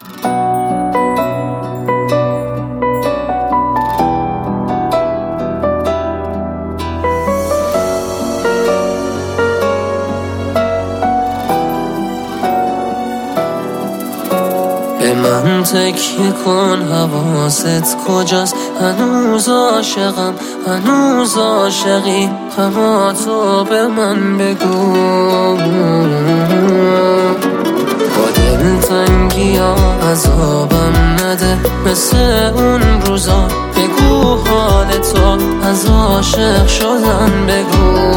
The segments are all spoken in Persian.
به من تکیه کن، حواست کجاست؟ هنوز عاشقم، هنوز عاشقی، اما تو به من بگو. با دلتنگی ها عذابم نده، مثل اون روزا بگو حال تو، از عاشق شدن بگو.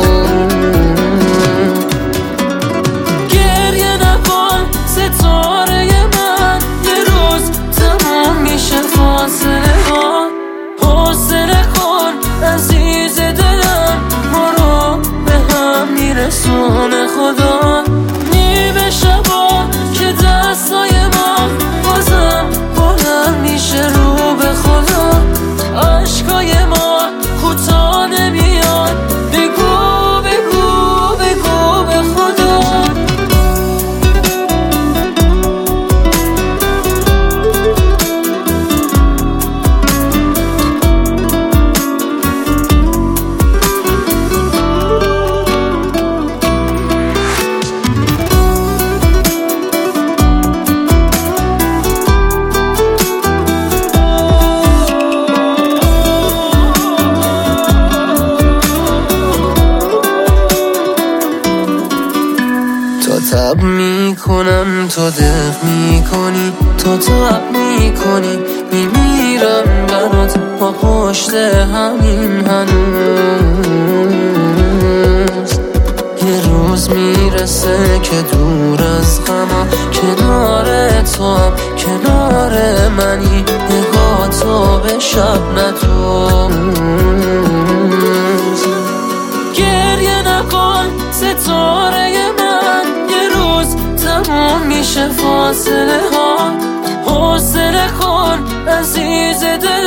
گریه نکن ستاره من، یه روز تموم میشه فاصله ها. حوصله کن عزیز دلم، ما رو به هم میرسونه خدا. نیمه شبا که دستای ما بازم بلند میشه رو به خدا. عشقای ما کوتاه نمیاد، بگو بگو بگو به خدا. تب میکنم تو دق میکنی، تو تب میکنی، میمیرم برات با پشت همین هنوز. یه روز میرسه که دور از غمم، کنار تو هم کنار منی، نگاه تو به شب ندوز. گریه نکن ستاره من، یه روز تموم میشه فاصله ها. حوصله کن عزیز دل